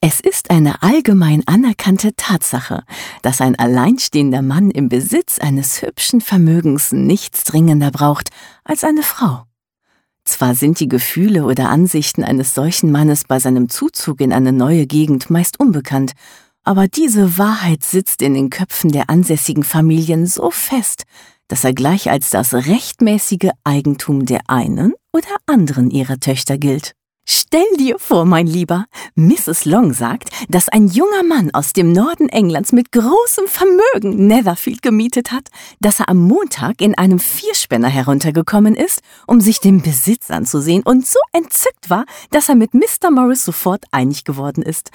Es ist eine allgemein anerkannte Tatsache, dass ein alleinstehender Mann im Besitz eines hübschen Vermögens nichts dringender braucht als eine Frau. Zwar sind die Gefühle oder Ansichten eines solchen Mannes bei seinem Zuzug in eine neue Gegend meist unbekannt, aber diese Wahrheit sitzt in den Köpfen der ansässigen Familien so fest, dass er gleich als das rechtmäßige Eigentum der einen oder anderen ihrer Töchter gilt. Stell dir vor, mein Lieber, Mrs. Long sagt, dass ein junger Mann aus dem Norden Englands mit großem Vermögen Netherfield gemietet hat, dass er am Montag in einem Vierspänner heruntergekommen ist, um sich den Besitz anzusehen und so entzückt war, dass er mit Mr. Morris sofort einig geworden ist